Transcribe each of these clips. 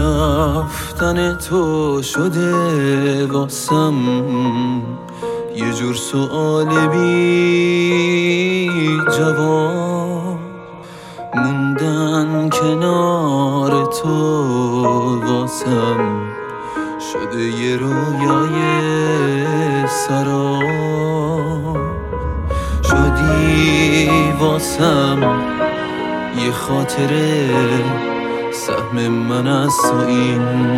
رفتن تو شده واسم یه جور سؤال بی جواب. موندن کنار تو واسم شده یه رویای سراب. شدی واسم یه خاطره، سهم من از تو این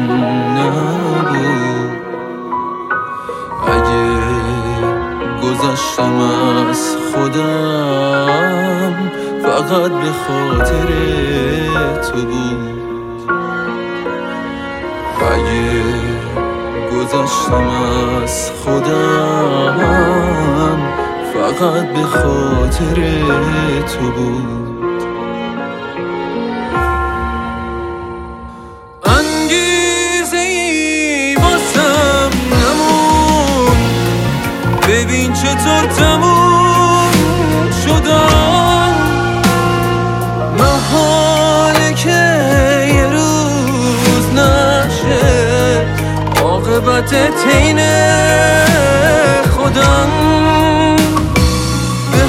نبود. اگه گذشتم از خودم فقط به خاطر تو بود. اگه گذشتم از خودم فقط به خاطر تو بود. ببین چطور تموم شدم، محاله که یه روز نشه عاقبت طین خودم. به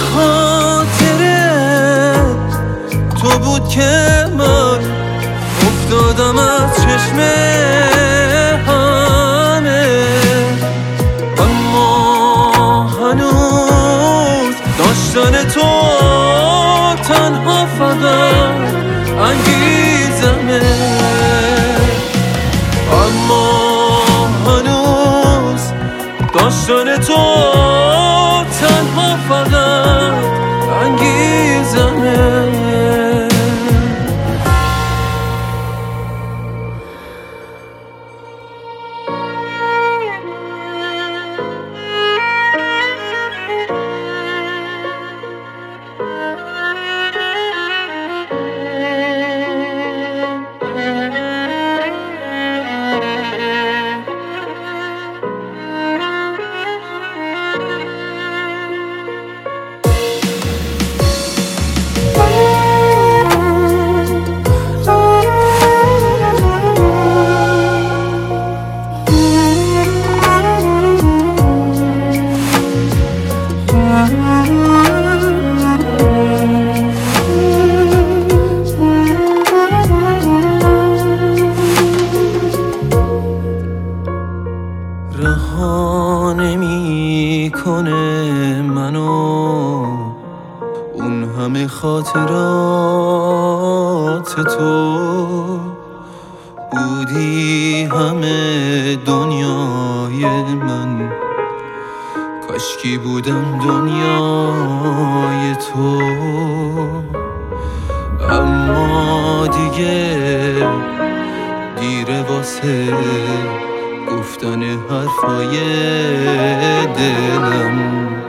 خاطرت تو بود که من افتادم از چشم داشتن تو تنها فقط انگیزمه. اما هنوز داشتن تو تنها فقط انگیزمه. رها نمی‌کنه منو اون همه خاطرات تو. بودی همه دنیای من، کاشکی بودم دنیای تو. اما دیگه دیره واسه گفتن حرفای دلم.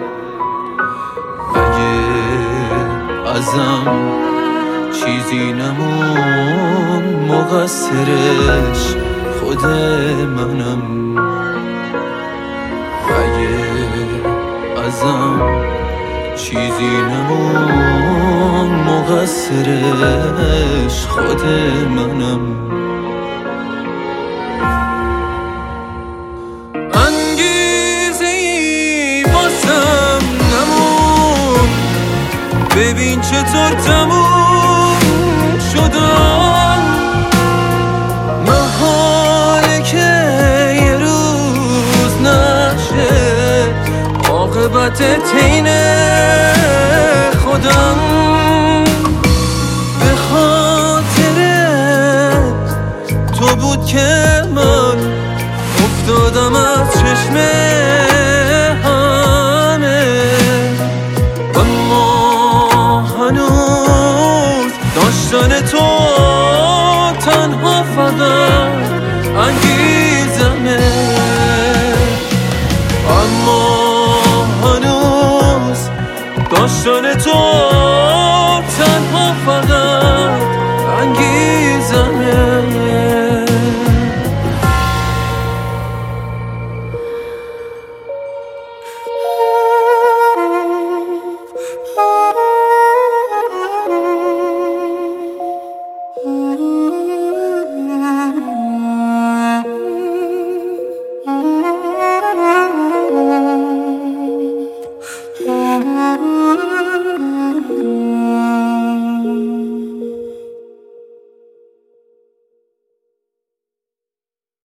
اگه ازم چیزی نمون مقصرش خود منم. اگه ازم چیزی نمون مقصرش خود منم. ببین چطور تموم شدم، محاله که یه روز نشه عاقبت طین خودم. به خاطرت تو بود که من افتادم از چشم